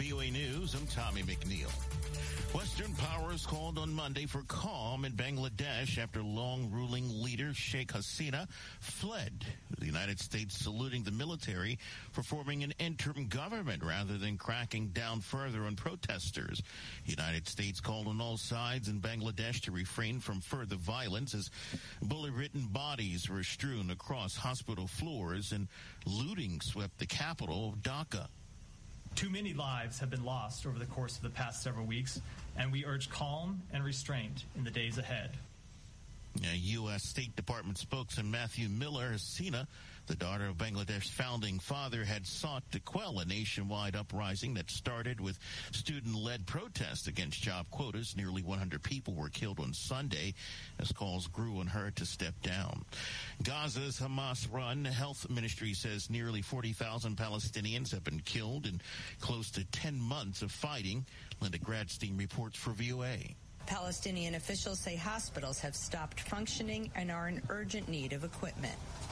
VOA News, I'm Tommy McNeil. Western powers called on Monday for calm in Bangladesh after long-ruling leader Sheikh Hasina fled, with the United States saluting the military for forming an interim government rather than cracking down further on protesters. The United States called on all sides in Bangladesh to refrain from further violence as bullet-ridden bodies were strewn across hospital floors and looting swept the capital of Dhaka. Too many lives have been lost over the course of the past several weeks, and we urge calm and restraint in the days ahead. U.S. State Department spokesman Matthew Miller Hasina, the daughter of Bangladesh's founding father, had sought to quell a nationwide uprising that started with student-led protests against job quotas. Nearly 100 people were killed on Sunday as calls grew on her to step down. Gaza's Hamas-run health ministry says nearly 40,000 Palestinians have been killed in close to 10 months of fighting. Linda Gradstein reports for VOA. Palestinian officials say hospitals have stopped functioning and are in urgent need of equipment.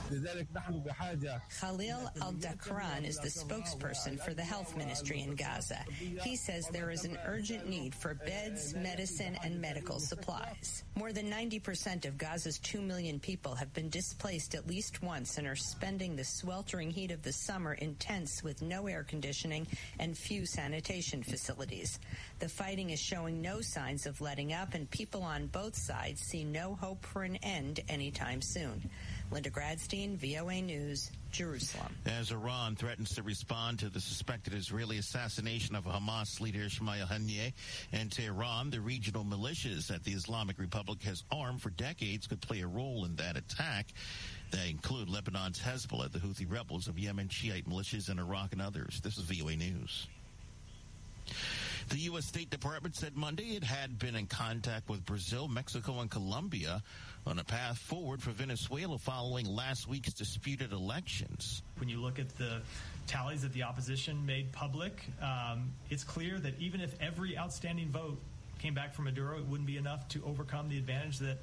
Khalil Al-Dakran is the spokesperson for the health ministry in Gaza. He says there is an urgent need for beds, medicine, and medical supplies. More than 90% of Gaza's 2 million people have been displaced at least once and are spending the sweltering heat of the summer in tents with no air conditioning and few sanitation facilities. The fighting is showing no signs of letting up, and people on both sides see no hope for an end anytime soon. Linda Gradstein, VOA News, Jerusalem. As Iran threatens to respond to the suspected Israeli assassination of Hamas leader Ismail Haniyeh in Tehran, the regional militias that the Islamic Republic has armed for decades could play a role in that attack. They include Lebanon's Hezbollah, the Houthi rebels of Yemen, Shiite militias in Iraq, and others. This is VOA News. The U.S. State Department said Monday it had been in contact with Brazil, Mexico, and Colombia on a path forward for Venezuela following last week's disputed elections. When you look at the tallies that the opposition made public, it's clear that even if every outstanding vote came back from Maduro, it wouldn't be enough to overcome the advantage that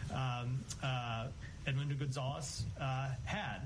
Edmundo Gonzalez had.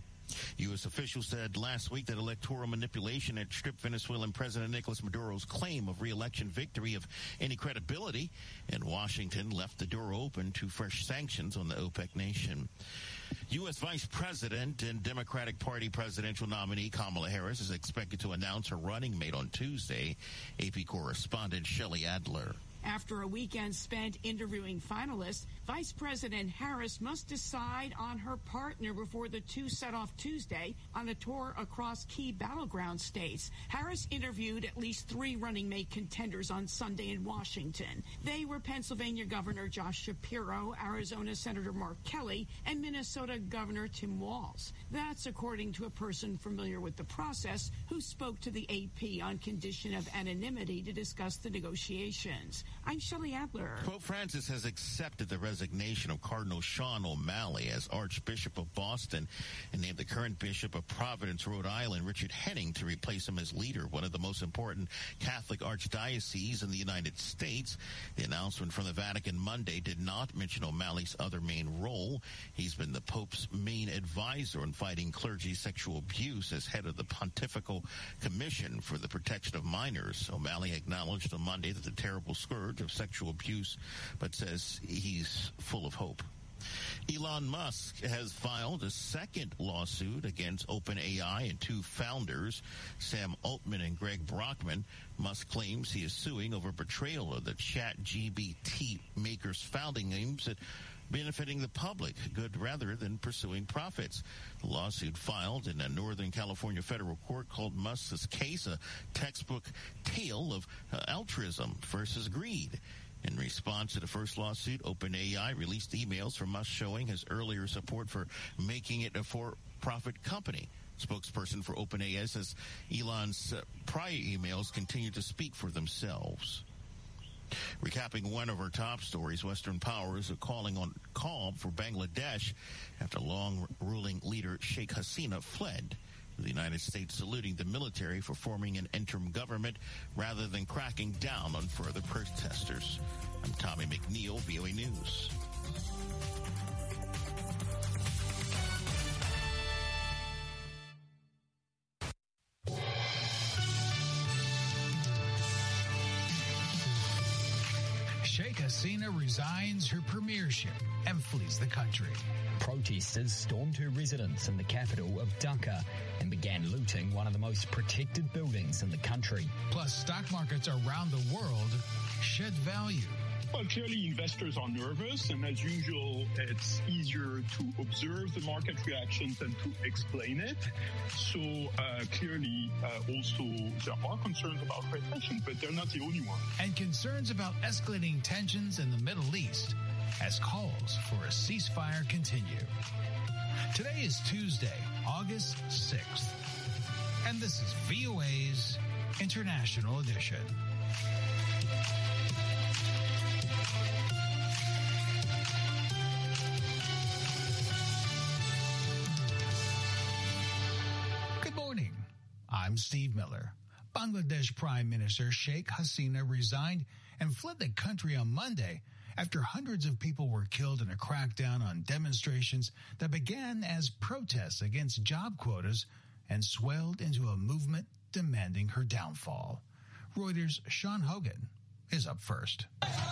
U.S. officials said last week that electoral manipulation had stripped Venezuelan President Nicolas Maduro's claim of re-election victory of any credibility, and Washington left the door open to fresh sanctions on the OPEC nation. U.S. Vice President and Democratic Party presidential nominee Kamala Harris is expected to announce her running mate on Tuesday. AP correspondent Shelley Adler. After a weekend spent interviewing finalists, Vice President Harris must decide on her partner before the two set off Tuesday on a tour across key battleground states. Harris interviewed at least 3 running mate contenders on Sunday in Washington. They were Pennsylvania Governor Josh Shapiro, Arizona Senator Mark Kelly, and Minnesota Governor Tim Walz. That's according to a person familiar with the process who spoke to the AP on condition of anonymity to discuss the negotiations. I'm Shelley Adler. Pope Francis has accepted the resignation of Cardinal Sean O'Malley as Archbishop of Boston and named the current Bishop of Providence, Rhode Island, Richard Henning, to replace him as leader, one of the most important Catholic archdioceses in the United States. The announcement from the Vatican Monday did not mention O'Malley's other main role. He's been the Pope's main advisor on fighting clergy sexual abuse as head of the Pontifical Commission for the Protection of Minors. O'Malley acknowledged on Monday that the terrible scourge of sexual abuse, but says he's full of hope. Elon Musk has filed a second lawsuit against OpenAI and 2 founders, Sam Altman and Greg Brockman. Musk claims he is suing over betrayal of the ChatGPT maker's founding aims at benefiting the public good rather than pursuing profits. The lawsuit filed in a Northern California federal court called Musk's case a textbook tale of altruism versus greed. In response to the first lawsuit, OpenAI released emails from Musk showing his earlier support for making it a for-profit company. Spokesperson for OpenAI says Elon's prior emails continue to speak for themselves. Recapping one of our top stories, Western powers are calling on calm for Bangladesh after long-ruling leader Sheikh Hasina fled. The United States saluting the military for forming an interim government rather than cracking down on further protesters. I'm Tommy McNeil, VOA News. Sheikh Hasina resigns her premiership and flees the country. Protesters stormed her residence in the capital of Dhaka and began looting one of the most protected buildings in the country. Plus, stock markets around the world shed value. Well, clearly investors are nervous, and as usual, it's easier to observe the market reactions than to explain it. So clearly, also, there are concerns about recession, but they're not the only one. And concerns about escalating tensions in the Middle East as calls for a ceasefire continue. Today is Tuesday, August 6th, and this is VOA's International Edition. I'm Steve Miller. Bangladesh Prime Minister Sheikh Hasina resigned and fled the country on Monday after hundreds of people were killed in a crackdown on demonstrations that began as protests against job quotas and swelled into a movement demanding her downfall. Reuters' Sean Hogan is up first.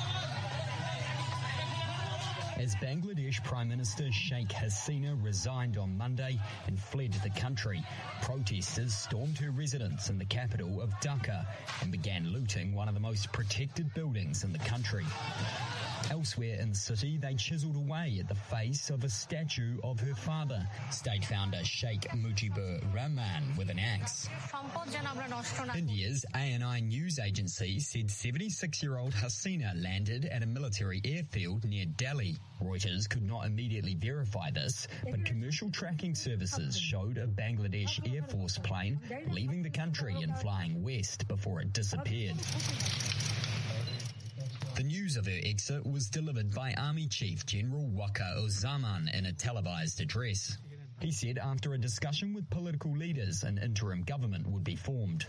As Bangladesh Prime Minister Sheikh Hasina resigned on Monday and fled the country, protesters stormed her residence in the capital of Dhaka and began looting one of the most protected buildings in the country. Elsewhere in the city, they chiseled away at the face of a statue of her father, state founder Sheikh Mujibur Rahman, with an axe. India's ANI news agency said 76-year-old Hasina landed at a military airfield near Delhi. Reuters could not immediately verify this, but commercial tracking services showed a Bangladesh Air Force plane leaving the country and flying west before it disappeared. The news of her exit was delivered by Army Chief General Waqar-uz-Zaman in a televised address. He said after a discussion with political leaders, an interim government would be formed.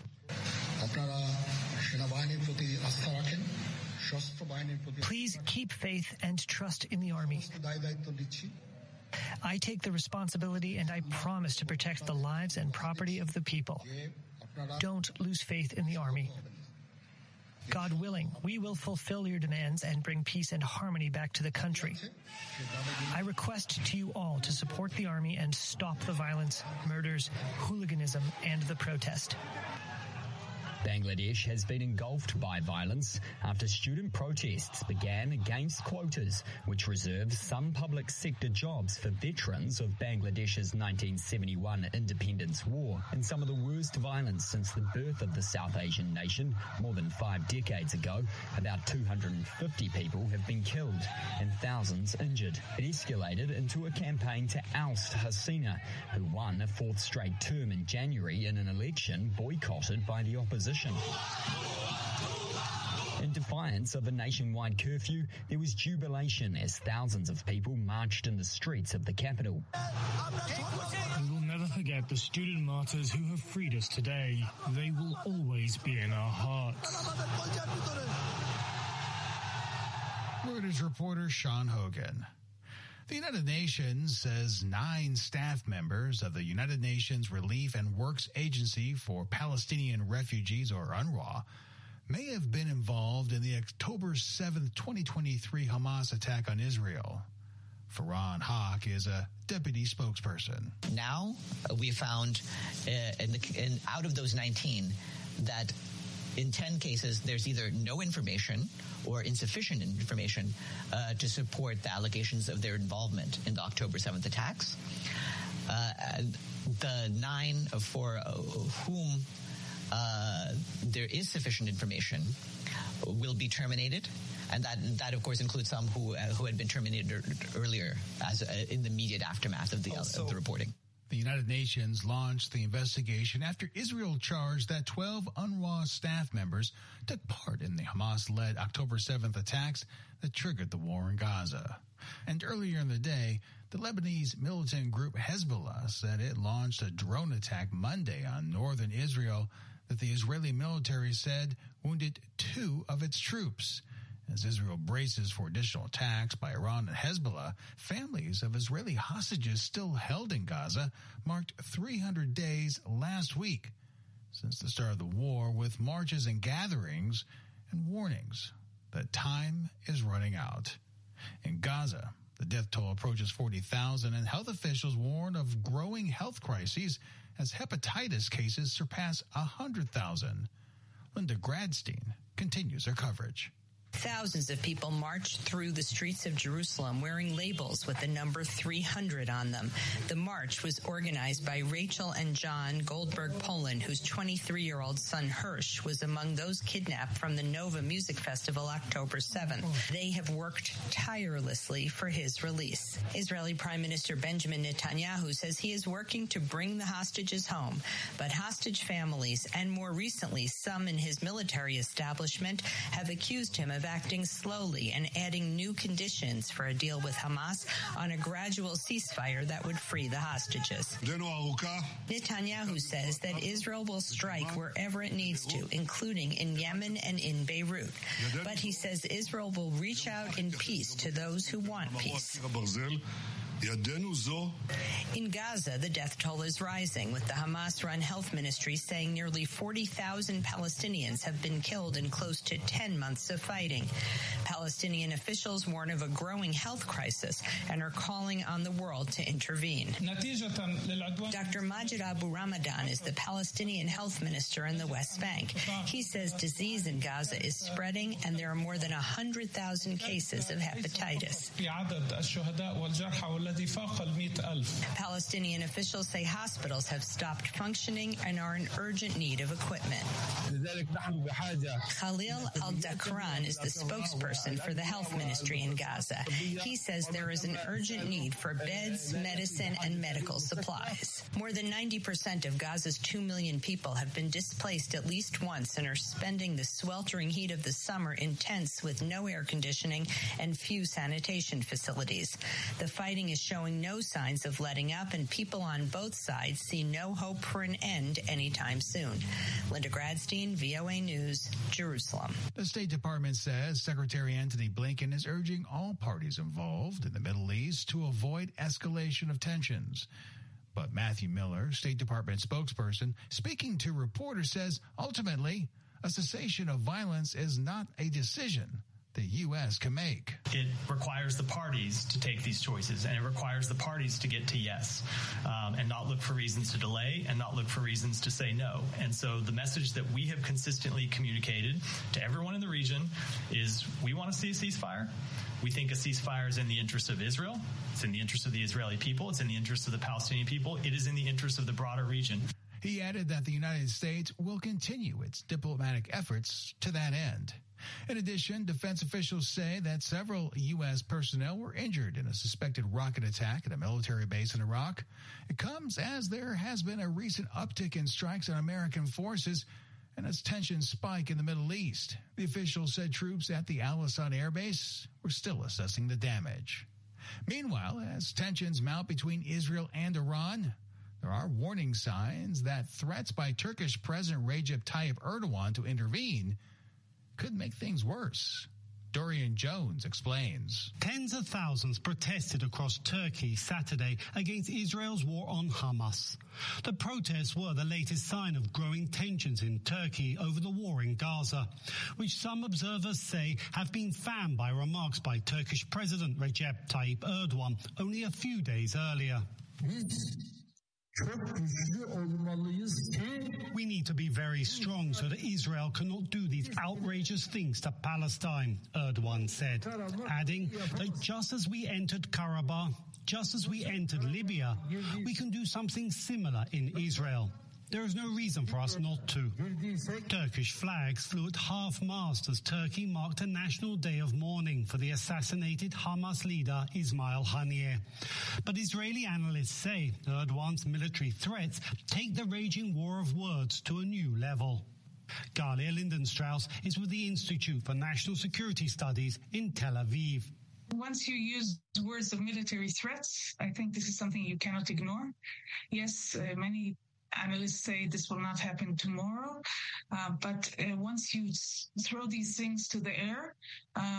Please keep faith and trust in the Army. I take the responsibility and I promise to protect the lives and property of the people. Don't lose faith in the Army. God willing, we will fulfill your demands and bring peace and harmony back to the country. I request to you all to support the Army and stop the violence, murders, hooliganism, and the protest. Bangladesh has been engulfed by violence after student protests began against quotas, which reserve some public sector jobs for veterans of Bangladesh's 1971 independence war, and some of the worst violence since the birth of the South Asian nation more than 5 decades ago. About 250 people have been killed and thousands injured. It escalated into a campaign to oust Hasina, who won a 4th straight term in January in an election boycotted by the opposition. In defiance of a nationwide curfew, there was jubilation as thousands of people marched in the streets of the capital. We will never forget the student martyrs who have freed us today. They will always be in our hearts. Reuters reporter Sean Hogan. The United Nations says 9 staff members of the United Nations Relief and Works Agency for Palestinian Refugees, or UNRWA, may have been involved in the October 7, 2023 Hamas attack on Israel. Farhan Haq is a deputy spokesperson. Now we found out of those 19 that in 10 cases, there's either no information or insufficient information to support the allegations of their involvement in the October 7th attacks. The 9 for whom there is sufficient information will be terminated. And that of course, includes some who had been terminated earlier as in the immediate aftermath of the reporting. The United Nations launched the investigation after Israel charged that 12 UNRWA staff members took part in the Hamas-led October 7th attacks that triggered the war in Gaza. And earlier in the day, the Lebanese militant group Hezbollah said it launched a drone attack Monday on northern Israel that the Israeli military said wounded 2 of its troops. As Israel braces for additional attacks by Iran and Hezbollah, families of Israeli hostages still held in Gaza marked 300 days last week since the start of the war, with marches and gatherings and warnings that time is running out. In Gaza, the death toll approaches 40,000, and health officials warn of growing health crises as hepatitis cases surpass 100,000. Linda Gradstein continues her coverage. Thousands of people marched through the streets of Jerusalem wearing labels with the number 300 on them. The march was organized by Rachel and John Goldberg Poland, whose 23-year-old son Hirsch was among those kidnapped from the Nova Music Festival October 7th. They have worked tirelessly for his release. Israeli Prime Minister Benjamin Netanyahu says he is working to bring the hostages home, but hostage families and more recently some in his military establishment have accused him of acting slowly and adding new conditions for a deal with Hamas on a gradual ceasefire that would free the hostages. Netanyahu says that Israel will strike wherever it needs to, including in Yemen and in Beirut. But he says Israel will reach out in peace to those who want peace. In Gaza, the death toll is rising, with the Hamas-run health ministry saying nearly 40,000 Palestinians have been killed in close to 10 months of fighting. Palestinian officials warn of a growing health crisis and are calling on the world to intervene. Dr. Majid Abu Ramadan is the Palestinian health minister in the West Bank. He says disease in Gaza is spreading and there are more than 100,000 cases of hepatitis. Palestinian officials say hospitals have stopped functioning and are in urgent need of equipment. Khalil Al-Dakran is the spokesperson for the health ministry in Gaza. He says there is an urgent need for beds, medicine, and medical supplies. More than 90% of Gaza's 2 million people have been displaced at least once and are spending the sweltering heat of the summer in tents with no air conditioning and few sanitation facilities. The fighting is showing no signs of letting up, and people on both sides see no hope for an end anytime soon. Linda Gradstein, VOA News, Jerusalem. The State Department says Secretary Antony Blinken is urging all parties involved in the Middle East to avoid escalation of tensions. But Matthew Miller, State Department spokesperson, speaking to reporters, says ultimately a cessation of violence is not a decision the U.S. can make. It requires the parties to take these choices, and it requires the parties to get to yes, and not look for reasons to delay and not look for reasons to say no. And so the message that we have consistently communicated to everyone in the region is we want to see a ceasefire. We think a ceasefire is in the interest of Israel. It's in the interest of the Israeli people. It's in the interest of the Palestinian people. It is in the interest of the broader region. He added that the United States will continue its diplomatic efforts to that end. In addition, defense officials say that several U.S. personnel were injured in a suspected rocket attack at a military base in Iraq. It comes as there has been a recent uptick in strikes on American forces and as tensions spike in the Middle East. The officials said troops at the Al-Assad Air Base were still assessing the damage. Meanwhile, as tensions mount between Israel and Iran, there are warning signs that threats by Turkish President Recep Tayyip Erdogan to intervene could make things worse. Dorian Jones explains. Tens of thousands protested across Turkey Saturday against Israel's war on Hamas. The protests were the latest sign of growing tensions in Turkey over the war in Gaza, which some observers say have been fanned by remarks by Turkish President Recep Tayyip Erdogan only a few days earlier. We need to be very strong so that Israel cannot do these outrageous things to Palestine, Erdogan said, adding that just as we entered Karabakh, just as we entered Libya, we can do something similar in Israel. There is no reason for us not to. Turkish flags flew at half-mast as Turkey marked a national day of mourning for the assassinated Hamas leader Ismail Haniyeh. But Israeli analysts say Erdogan's military threats take the raging war of words to a new level. Galia Lindenstrauss is with the Institute for National Security Studies in Tel Aviv. Once you use words of military threats, I think this is something you cannot ignore. Yes, many analysts say this will not happen tomorrow, but once you throw these things to the air,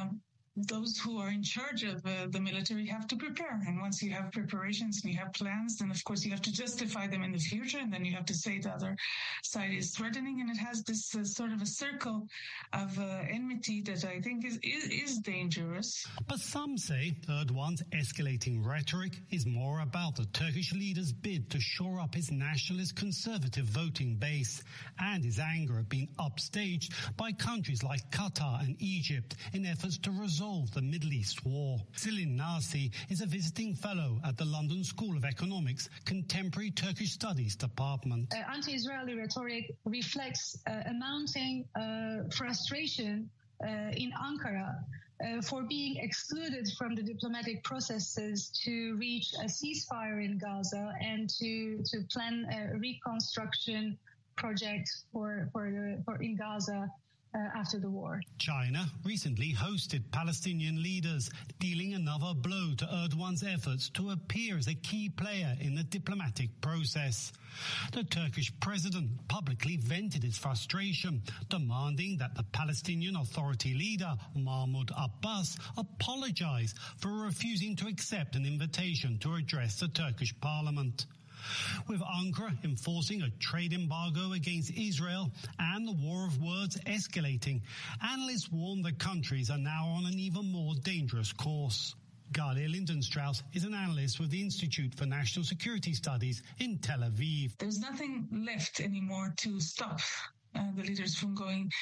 those who are in charge of the military have to prepare. And once you have preparations and you have plans, then of course you have to justify them in the future, and then you have to say the other side is threatening, and it has this sort of a circle of enmity that I think is dangerous. But some say Erdogan's escalating rhetoric is more about the Turkish leader's bid to shore up his nationalist conservative voting base and his anger at being upstaged by countries like Qatar and Egypt in efforts to resolve the Middle East war. Selin Nasi is a visiting fellow at the London School of Economics Contemporary Turkish Studies Department. Anti-Israeli rhetoric reflects a mounting frustration in Ankara for being excluded from the diplomatic processes to reach a ceasefire in Gaza and to plan a reconstruction project for in Gaza after the war. China recently hosted Palestinian leaders, dealing another blow to Erdogan's efforts to appear as a key player in the diplomatic process. The Turkish president publicly vented his frustration, demanding that the Palestinian Authority leader, Mahmoud Abbas, apologize for refusing to accept an invitation to address the Turkish parliament. With Ankara enforcing a trade embargo against Israel and the war of words escalating, analysts warn the countries are now on an even more dangerous course. Galia Lindenstrauss is an analyst with the Institute for National Security Studies in Tel Aviv. There's nothing left anymore to stop the leaders from going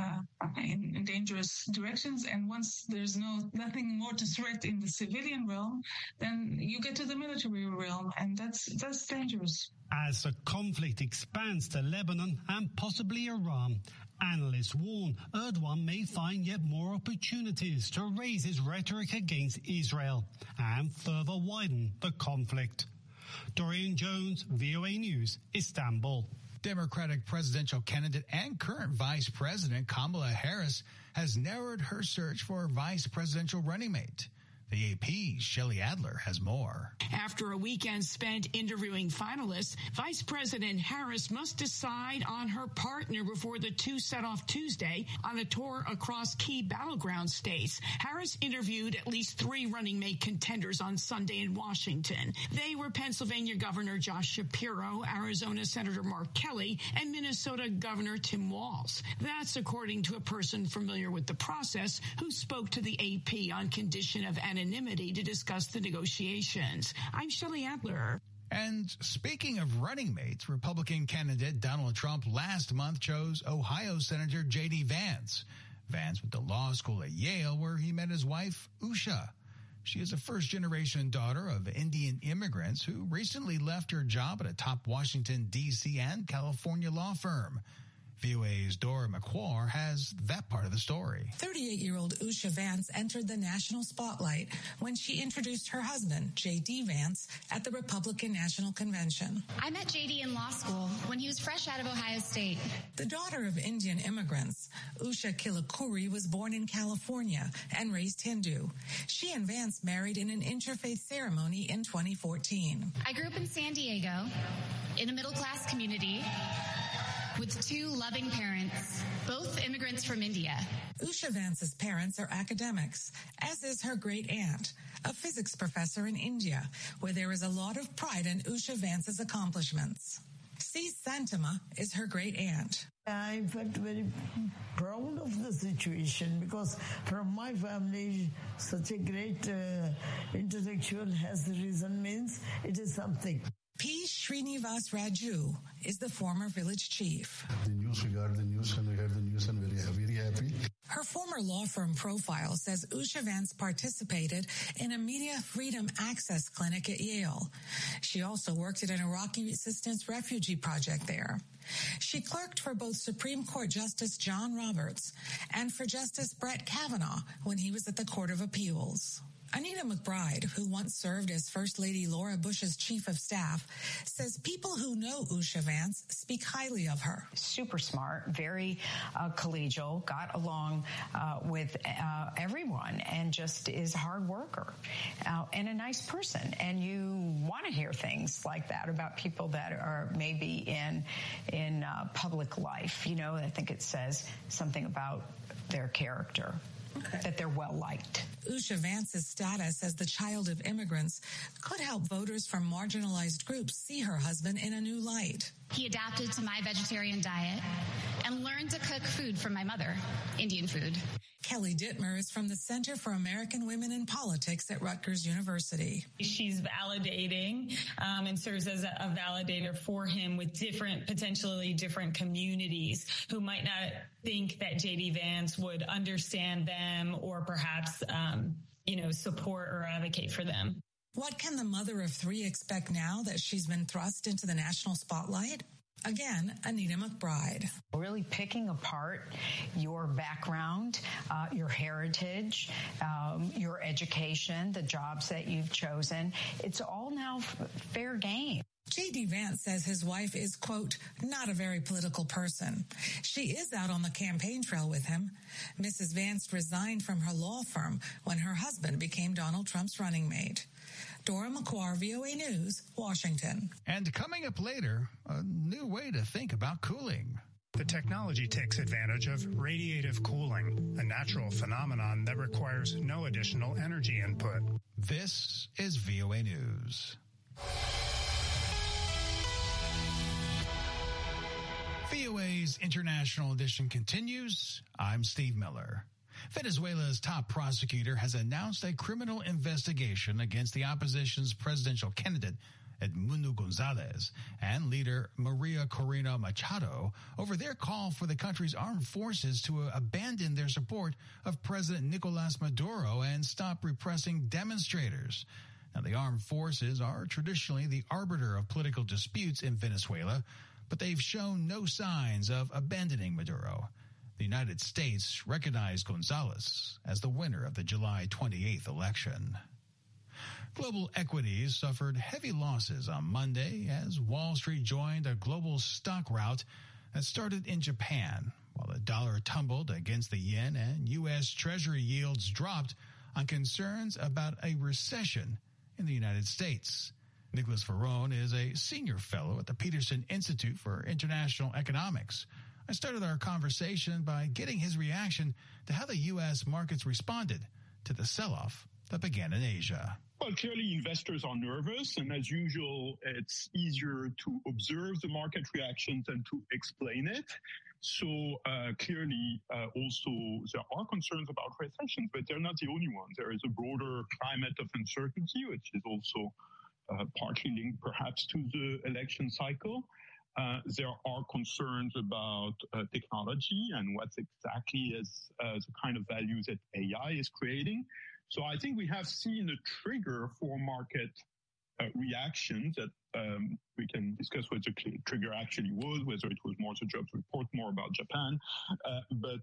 in dangerous directions, and once there's nothing more to threat in the civilian realm, then you get to the military realm, and that's dangerous. As the conflict expands to Lebanon and possibly Iran, analysts warn Erdogan may find yet more opportunities to raise his rhetoric against Israel and further widen the conflict. Dorian Jones, VOA News, Istanbul. Democratic presidential candidate and current Vice President Kamala Harris has narrowed her search for a vice presidential running mate. The AP's Shelley Adler has more. After a weekend spent interviewing finalists, Vice President Harris must decide on her partner before the two set off Tuesday on a tour across key battleground states. Harris interviewed at least 3 running mate contenders on Sunday in Washington. They were Pennsylvania Governor Josh Shapiro, Arizona Senator Mark Kelly, and Minnesota Governor Tim Walz. That's according to a person familiar with the process who spoke to the AP on condition of anonymity to discuss the negotiations. I'm Shelley Adler. And speaking of running mates, Republican candidate Donald Trump last month chose Ohio Senator J.D. Vance. Vance went to law school at Yale, where he met his wife, Usha. She is a first-generation daughter of Indian immigrants who recently left her job at a top Washington, D.C. and California law firm. VOA's Dora McQuarrie has that part of the story. 38-year-old Usha Vance entered the national spotlight when she introduced her husband, J.D. Vance, at the Republican National Convention. I met J.D. in law school when he was fresh out of Ohio State. The daughter of Indian immigrants, Usha Kilakuri was born in California and raised Hindu. She and Vance married in an interfaith ceremony in 2014. I grew up in San Diego in a middle-class community with 2 loving parents, both immigrants from India. Usha Vance's parents are academics, as is her great aunt, a physics professor in India, where there is a lot of pride in Usha Vance's accomplishments. C. Santima is her great aunt. I felt very proud of the situation because from my family, such a great intellectual has risen means it is something. P. Srinivas Raju is the former village chief. The news, we got the news and we heard the news and very happy. Her former law firm Profile says Usha Vance participated in a media freedom access clinic at Yale. She also worked at an Iraqi assistance refugee project there. She clerked for both Supreme Court Justice John Roberts and for Justice Brett Kavanaugh when he was at the Court of Appeals. Anita McBride, who once served as First Lady Laura Bush's chief of staff, says people who know Usha Vance speak highly of her. Super smart, very collegial, got along with everyone, and just is a hard worker and a nice person. And you want to hear things like that about people that are maybe in public life. You know, I think it says something about their character. that they're well liked. Usha Vance's status as the child of immigrants could help voters from marginalized groups see her husband in a new light. He adapted to my vegetarian diet and learned to cook food from my mother, Indian food. Kelly Dittmer is from the Center for American Women in Politics at Rutgers University. She's validating and serves as a validator for him with potentially different communities who might not think that J.D. Vance would understand them or perhaps, support or advocate for them. What can the mother of three expect now that she's been thrust into the national spotlight? Again, Anita McBride. Really picking apart your background, your heritage, your education, the jobs that you've chosen. It's all now fair game. J.D. Vance says his wife is, quote, not a very political person. She is out on the campaign trail with him. Mrs. Vance resigned from her law firm when her husband became Donald Trump's running mate. Dora McQuarrie, VOA News, Washington. And coming up later, a new way to think about cooling. The technology takes advantage of radiative cooling, a natural phenomenon that requires no additional energy input. This is VOA News. VOA's International Edition continues. I'm Steve Miller. Venezuela's top prosecutor has announced a criminal investigation against the opposition's presidential candidate, Edmundo Gonzalez, and leader Maria Corina Machado over their call for the country's armed forces to abandon their support of President Nicolas Maduro and stop repressing demonstrators. Now, the armed forces are traditionally the arbiter of political disputes in Venezuela, but they've shown no signs of abandoning Maduro. The United States recognized Gonzalez as the winner of the July 28th election. Global equities suffered heavy losses on Monday as Wall Street joined a global stock rout that started in Japan, while the dollar tumbled against the yen and U.S. Treasury yields dropped on concerns about a recession in the United States. Nicholas Ferrone is a senior fellow at the Peterson Institute for International Economics. I started our conversation by getting his reaction to how the U.S. markets responded to the sell-off that began in Asia. Well, clearly investors are nervous, and as usual, it's easier to observe the market reaction than to explain it. So clearly, also, there are concerns about recessions, but they're not the only ones. There is a broader climate of uncertainty, which is also partly linked perhaps to the election cycle. There are concerns about technology and what exactly is the kind of value that AI is creating. So I think we have seen a trigger for market reactions that we can discuss what the trigger actually was, whether it was more the jobs report, more about Japan. But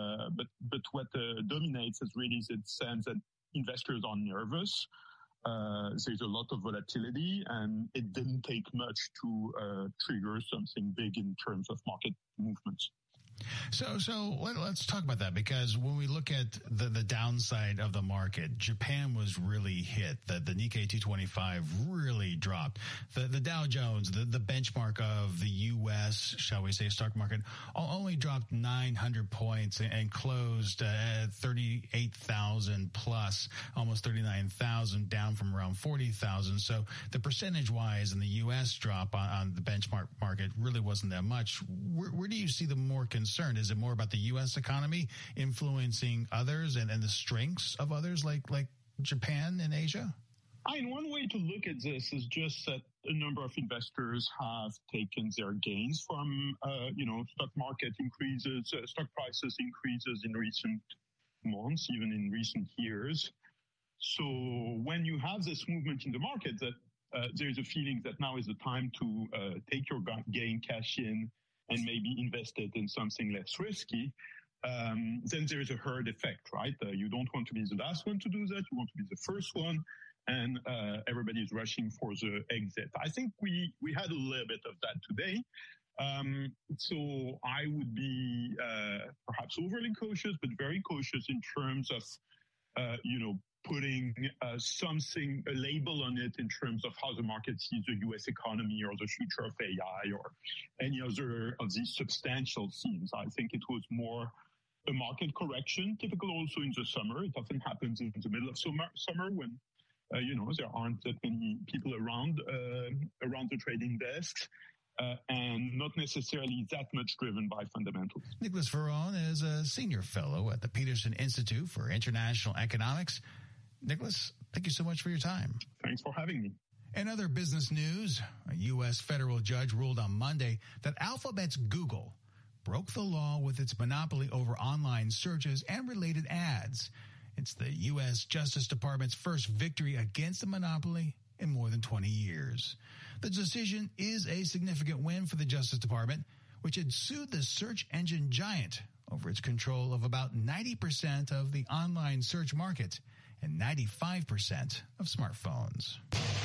what dominates is really the sense that investors are nervous. There's a lot of volatility, and it didn't take much to trigger something big in terms of market movements. So let's talk about that, because when we look at the downside of the market, Japan was really hit. The Nikkei 225 really dropped. The Dow Jones, the benchmark of the U.S., shall we say, stock market, only dropped 900 points and closed at 38,000 plus, almost 39,000, down from around 40,000. So the percentage-wise in the U.S. drop on the benchmark market really wasn't that much. Where do you see the more concern? Is it more about the U.S. economy influencing others and the strengths of others like Japan and Asia? One way to look at this is just that a number of investors have taken their gains from, stock market increases, stock prices increases in recent months, even in recent years. So when you have this movement in the market, that there's a feeling that now is the time to take your gain, cash in, and maybe invest it in something less risky, then there is a herd effect, right? You don't want to be the last one to do that. You want to be the first one, and everybody is rushing for the exit. I think we had a little bit of that today. So I would be perhaps overly cautious, but very cautious in terms of, putting a label on it in terms of how the market sees the U.S. economy or the future of AI or any other of these substantial themes. I think it was more a market correction, typical also in the summer. It often happens in the middle of summer when, there aren't that many people around the trading desks. And not necessarily that much driven by fundamentals. Nicholas Ferron is a senior fellow at the Peterson Institute for International Economics. Nicholas, thank you so much for your time. Thanks for having me. In other business news, a U.S. federal judge ruled on Monday that Alphabet's Google broke the law with its monopoly over online searches and related ads. It's the U.S. Justice Department's first victory against the monopoly in more than 20 years. The decision is a significant win for the Justice Department, which had sued the search engine giant over its control of about 90% of the online search market and 95% of smartphones.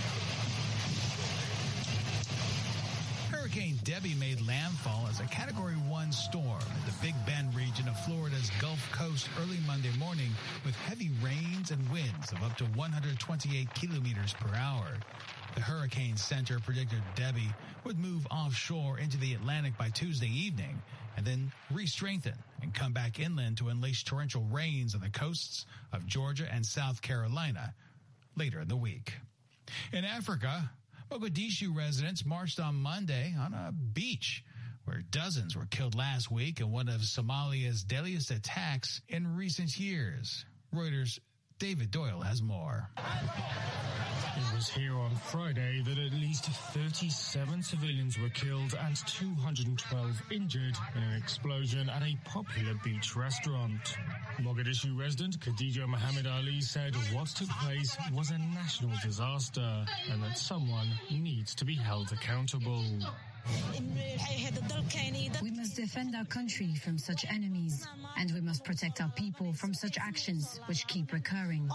Hurricane Debbie made landfall as a Category 1 storm in the Big Bend region of Florida's Gulf Coast early Monday morning with heavy rains and winds of up to 128 kilometers per hour. The Hurricane Center predicted Debbie would move offshore into the Atlantic by Tuesday evening and then re-strengthen and come back inland to unleash torrential rains on the coasts of Georgia and South Carolina later in the week. In Africa, Mogadishu residents marched on Monday on a beach where dozens were killed last week in one of Somalia's deadliest attacks in recent years. Reuters' David Doyle has more. It was here on Friday that at least 37 civilians were killed and 212 injured in an explosion at a popular beach restaurant. Mogadishu resident Khadija Mohammed Ali said what took place was a national disaster and that someone needs to be held accountable. We must defend our country from such enemies, and we must protect our people from such actions which keep recurring.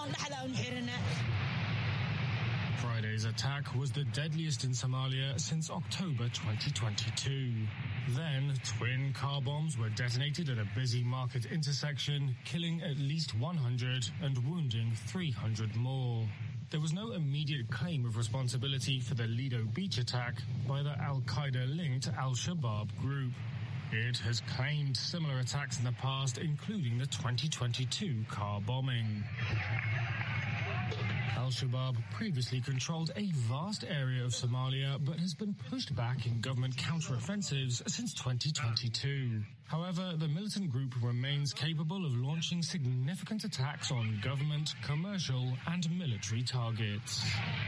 Friday's attack was the deadliest in Somalia since October 2022. Then, twin car bombs were detonated at a busy market intersection, killing at least 100 and wounding 300 more. There was no immediate claim of responsibility for the Lido beach attack by the Al-Qaeda-linked Al-Shabaab group. It has claimed similar attacks in the past, including the 2022 car bombing. Al-Shabaab previously controlled a vast area of Somalia, but has been pushed back in government counteroffensives since 2022. However, the militant group remains capable of launching significant attacks on government, commercial, and military targets.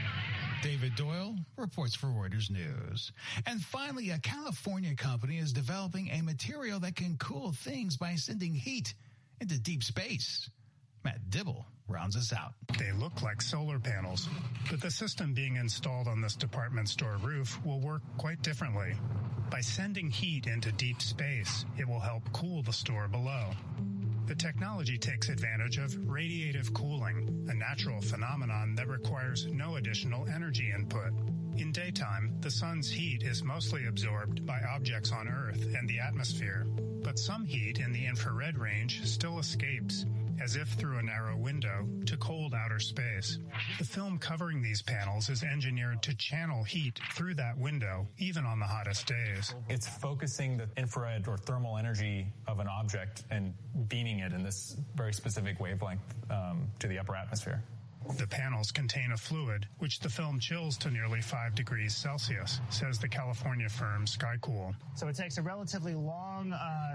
David Doyle reports for Reuters News. And finally, a California company is developing a material that can cool things by sending heat into deep space. Matt Dibble rounds us out. They look like solar panels, but the system being installed on this department store roof will work quite differently. By sending heat into deep space, it will help cool the store below. The technology takes advantage of radiative cooling, a natural phenomenon that requires no additional energy input. In daytime, the sun's heat is mostly absorbed by objects on Earth and the atmosphere, but some heat in the infrared range still escapes, as if through a narrow window, to cold outer space. The film covering these panels is engineered to channel heat through that window, even on the hottest days. It's focusing the infrared or thermal energy of an object and beaming it in this very specific wavelength to the upper atmosphere. The panels contain a fluid, which the film chills to nearly 5 degrees Celsius, says the California firm SkyCool. So it takes a relatively long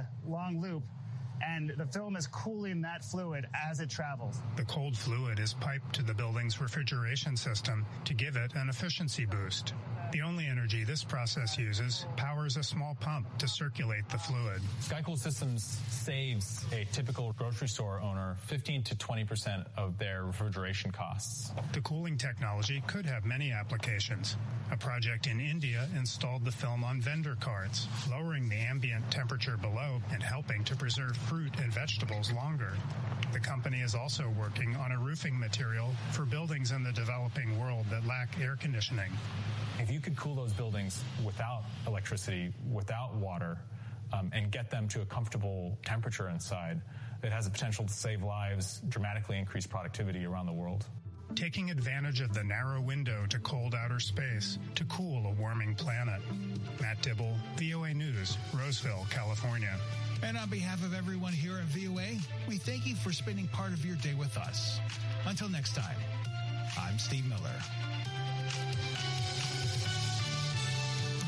loop, and the film is cooling that fluid as it travels. The cold fluid is piped to the building's refrigeration system to give it an efficiency boost. The only energy this process uses powers a small pump to circulate the fluid. SkyCool Systems saves a typical grocery store owner 15 to 20% of their refrigeration costs. The cooling technology could have many applications. A project in India installed the film on vendor carts, lowering the ambient temperature below and helping to preserve fruit and vegetables longer. The company is also working on a roofing material for buildings in the developing world that lack air conditioning. If you could cool those buildings without electricity, without water, and get them to a comfortable temperature inside, it has the potential to save lives, dramatically increase productivity around the world. Taking advantage of the narrow window to cold outer space to cool a warming planet. Matt Scott Dibble, VOA News, Roseville, California. And on behalf of everyone here at VOA, we thank you for spending part of your day with us. Until next time, I'm Steve Miller.